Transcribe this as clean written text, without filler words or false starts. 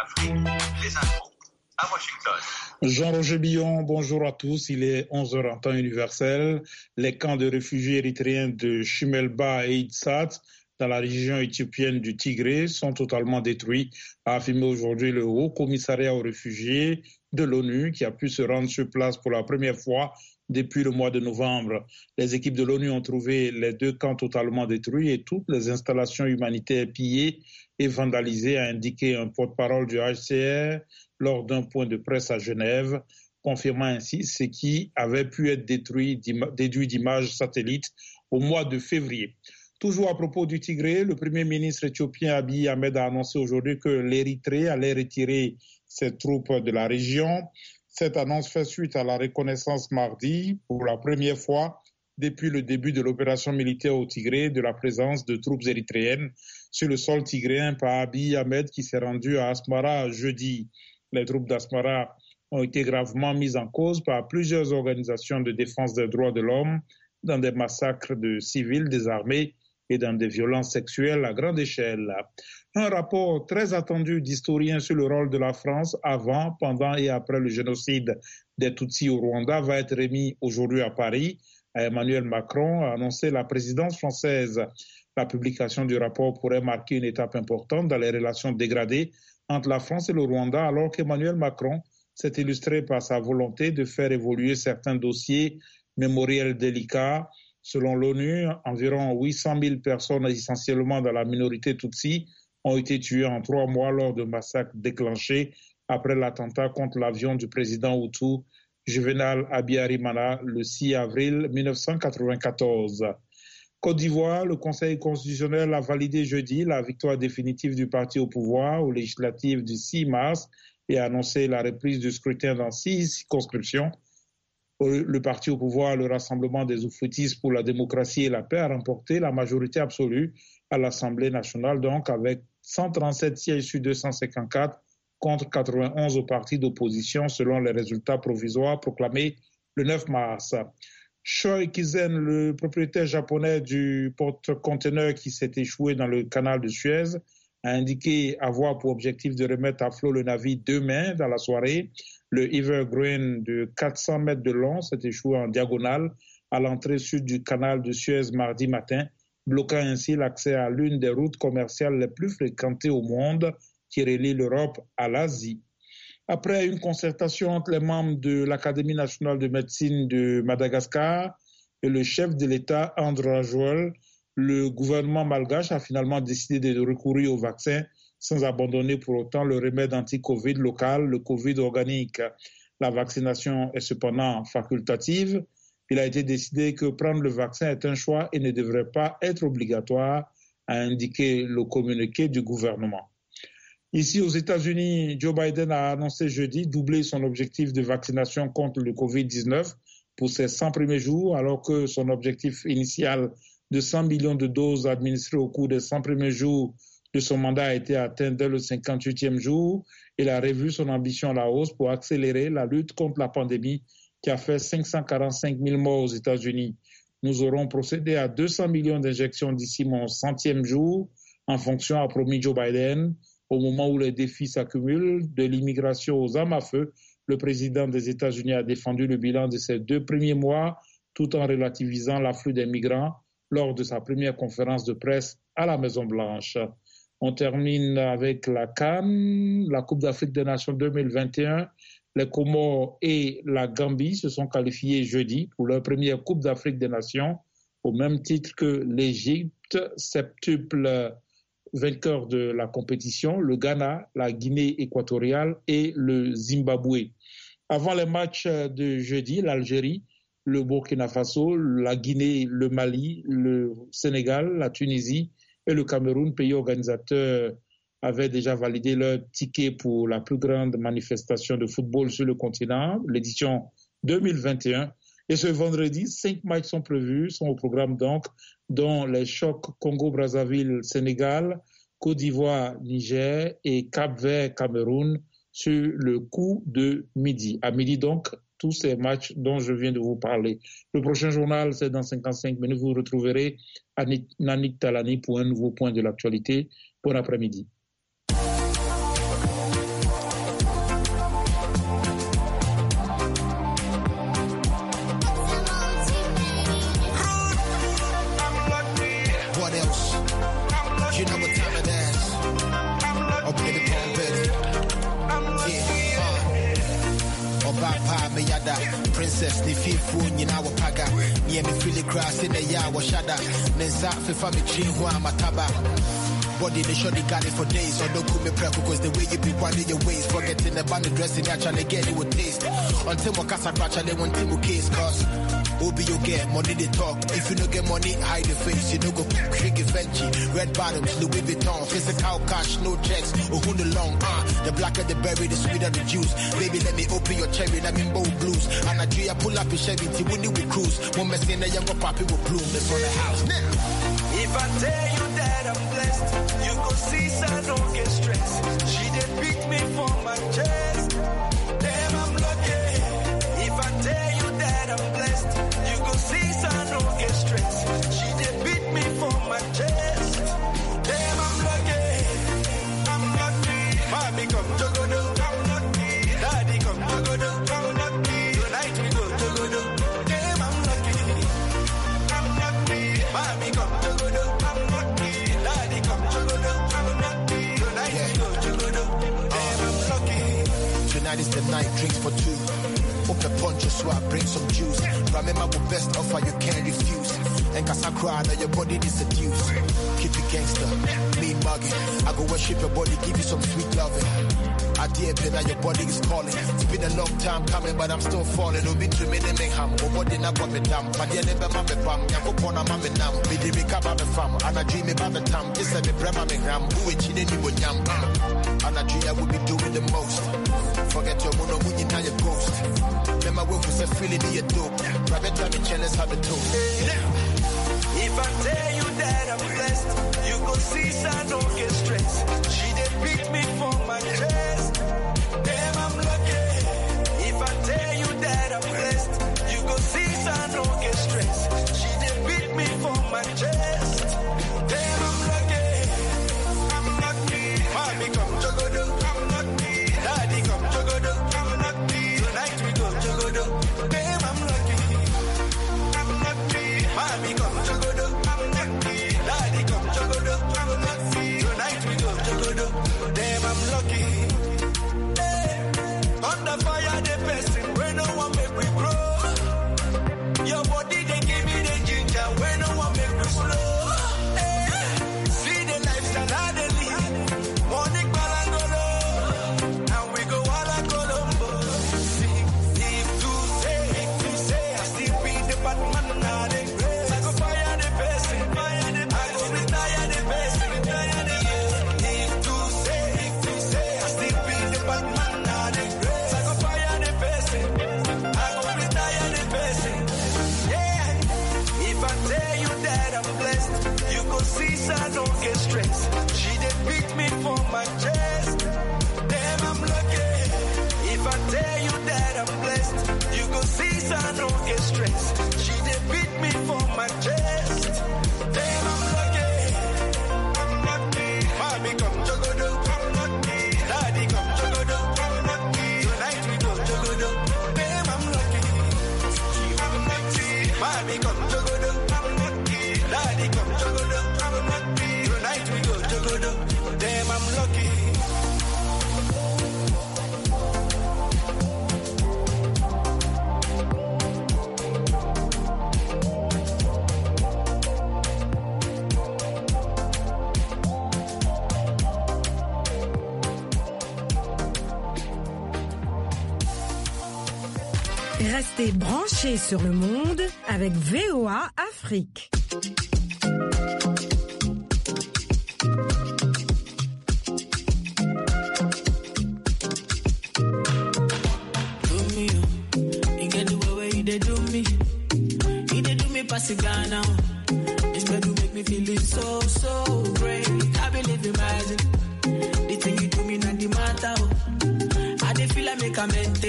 Afrique, les infos à Washington. Jean-Roger Billon, bonjour à tous. Il est 11h en temps universel. Les camps de réfugiés érythréens de Chimelba et Itsat, dans la région éthiopienne du Tigré, sont totalement détruits, a affirmé aujourd'hui le Haut Commissariat aux réfugiés de l'ONU, qui a pu se rendre sur place pour la première fois depuis le mois de novembre. Les équipes de l'ONU ont trouvé les deux camps totalement détruits et toutes les installations humanitaires pillées et vandalisées, a indiqué un porte-parole du HCR lors d'un point de presse à Genève, confirmant ainsi ce qui avait pu être déduit d'images satellites au mois de février. Toujours à propos du Tigré, le Premier ministre éthiopien Abiy Ahmed a annoncé aujourd'hui que l'Érythrée allait retirer ses troupes de la région. Cette annonce fait suite à la reconnaissance mardi, pour la première fois depuis le début de l'opération militaire au Tigré, de la présence de troupes érythréennes sur le sol tigréen par Abiy Ahmed qui s'est rendu à Asmara jeudi. Les troupes d'Asmara ont été gravement mises en cause par plusieurs organisations de défense des droits de l'homme dans des massacres de civils désarmés et dans des violences sexuelles à grande échelle. Un rapport très attendu d'historiens sur le rôle de la France avant, pendant et après le génocide des Tutsis au Rwanda va être remis aujourd'hui à Paris. Emmanuel Macron a annoncé la présidence française. La publication du rapport pourrait marquer une étape importante dans les relations dégradées entre la France et le Rwanda, alors qu'Emmanuel Macron s'est illustré par sa volonté de faire évoluer certains dossiers mémoriels délicats. Selon l'ONU, environ 800 000 personnes, essentiellement dans la minorité Tutsi, ont été tuées en 3 mois lors de massacres déclenchés après l'attentat contre l'avion du président Hutu Juvenal Habyarimana le 6 avril 1994. Côte d'Ivoire, le Conseil constitutionnel a validé jeudi la victoire définitive du parti au pouvoir aux législatives du 6 mars et a annoncé la reprise du scrutin dans 6 circonscriptions. Le parti au pouvoir, le Rassemblement des Oufoutistes pour la démocratie et la paix, a remporté la majorité absolue à l'Assemblée nationale, donc avec 137 sièges sur 254 contre 91 au parti d'opposition, selon les résultats provisoires proclamés le 9 mars. Choi Kizen, le propriétaire japonais du porte-conteneur qui s'est échoué dans le canal de Suez, a indiqué avoir pour objectif de remettre à flot le navire demain dans la soirée. Le Evergreen de 400 mètres de long s'est échoué en diagonale à l'entrée sud du canal de Suez mardi matin, bloquant ainsi l'accès à l'une des routes commerciales les plus fréquentées au monde qui relie l'Europe à l'Asie. Après une concertation entre les membres de l'Académie nationale de médecine de Madagascar et le chef de l'État, André Rajoelina, le gouvernement malgache a finalement décidé de recourir au vaccin sans abandonner pour autant le remède anti-Covid local, le Covid organique. La vaccination est cependant facultative. Il a été décidé que prendre le vaccin est un choix et ne devrait pas être obligatoire, a indiqué le communiqué du gouvernement. Ici aux États-Unis, Joe Biden a annoncé jeudi doubler son objectif de vaccination contre le Covid-19 pour ses 100 premiers jours, alors que son objectif initial de 100 millions de doses administrées au cours des 100 premiers jours de son mandat a été atteint dès le 58e jour. Il a revu son ambition à la hausse pour accélérer la lutte contre la pandémie qui a fait 545 000 morts aux États-Unis. Nous aurons procédé à 200 millions d'injections d'ici mon 100e jour, en fonction, a promis Joe Biden. Au moment où les défis s'accumulent, de l'immigration aux armes à feu, le président des États-Unis a défendu le bilan de ces 2 premiers mois, tout en relativisant l'afflux des migrants lors de sa première conférence de presse à la Maison-Blanche. On termine avec la CAN, la Coupe d'Afrique des Nations 2021. Les Comores et la Gambie se sont qualifiés jeudi pour leur première Coupe d'Afrique des Nations, au même titre que l'Égypte, septuple vainqueur de la compétition, le Ghana, la Guinée équatoriale et le Zimbabwe. Avant les matchs de jeudi, l'Algérie, le Burkina Faso, la Guinée, le Mali, le Sénégal, la Tunisie et le Cameroun, pays organisateurs, avaient déjà validé leur ticket pour la plus grande manifestation de football sur le continent, l'édition 2021. Et ce vendredi, 5 matchs sont prévus, sont au programme donc, dont les chocs Congo-Brazzaville-Sénégal, Côte d'Ivoire-Niger et Cap-Vert-Cameroun sur le coup de midi. À midi donc, tous ces matchs dont je viens de vous parler. Le prochain journal, c'est dans 55 minutes. Vous retrouverez Nanik Talani pour un nouveau point de l'actualité. Bon après-midi. You know what time it is. Okay, the phone ready. Yeah, Obapa Meyada, Princess, the fifth one in our paga. Yeah, me feel the grass in the yard, Washada. Nenza, Fifa, me chin, Mataba. Body, they sure they got it for days. So don't call me prep because the way you be winding your waist. Forgetting the band dressing, actually get it with taste. Until my casa crash, I want Timo case, cause Obi, you get money, they talk. If you don't get money, hide the face. You don't go trick Fenty, red bottoms, Louis Vuitton, physical cash, no checks, or who the long, the blacker the berry, the sweeter the juice. Baby, let me open your cherry, let me bold blues. And I dream, I pull up a Chevy, when we cruise. One mess in the younger poppy will bloom, that's on the house. Now, if I tell you that I'm blessed, you go see, so I don't get stressed. She did beat me for my chest. Damn, I'm lucky. If I tell you that I'm blessed, you go see, so I don't get stressed. She did beat me for my chest. Damn, I'm lucky. I'm lucky. Mommy come Jogodo. I'm lucky. Daddy come Jogodo. I'm lucky. Tonight we go Jogodo. Damn, I'm lucky. I'm lucky. Mommy come Jogodo. I'm lucky. Daddy come Jogodo. I'm lucky. Tonight we go Jogodo. Damn, I'm lucky. Tonight is the night, drinks for two. Open punch, so I bring some juice. Remember the best offer you can't refuse. And cause I cry, now your body is seduced. Keep it gangster, mean mugging. I go worship your body, give you some sweet loving. I dare play now your body is calling. It's been a long time coming, but I'm still falling. Don't be to me, they make ham. But what did I got me down? But yeah, never mammy bam. Yanko pona mammy nam. Me di me kaba me fam. And I dream about the time. This is me brema me gram. Who is chilling you with yam? And I dream I will be doing the most. Forget your mono when you now your ghost. Then my wolf was a feeling in your dope. Private time and jealous have a toast. If I tell you that I'm blessed, you go see, so I don't get stressed. She did beat me for my chest. Damn, I'm lucky. If I tell you that I'm blessed, you go see, so I don't get stressed. She did beat me for my chest. Damn, I'm lucky. I'm lucky. Mommy come Jogodo. I'm lucky. Daddy come Jogodo. I'm lucky. Tonight we go Jogodo. Damn, I'm lucky. I'm lucky. Mommy come Jogodo. I'm lucky. Daddy come Jogodo. I'm lucky. Tonight we go Jogodo. Damn, I'm lucky. Hey. Under fire, the person where no one make we grow. Your body, they give me the ginger where no one make we slow. Hey. See the lifestyle I they live. Morning balangolo. And we go all Colombo. See, if to say, I still be the Batman now they grace. I go fire the person, I go retire the person, If to say, I still be the Batman now they grace. I go fire the person, I go retire the person. Yeah, if I tell you that I'm blessed, you go see, so I don't get stressed. She did beat me for my chest. Damn, I'm lucky. If I tell you that I'm blessed, you go see, so I don't get stressed. She did beat me for my chest. Damn, I'm lucky. I'm lucky. Mommy come Jogodo. I'm lucky. Daddy come Jogodo. I'm lucky. Tonight we go Jogodo. Damn, I'm lucky. I'm lucky. Mommy come Jogodo. I'm lucky. Daddy come Jogodo. I'm lucky. Tonight we go Jogodo. Damn, I'm lucky. Restez branchés sur le monde avec VOA Afrique. This bed will make me feeling so, so great. I believe in rising. The thing you do me not the matter. I dey feel like make a mental.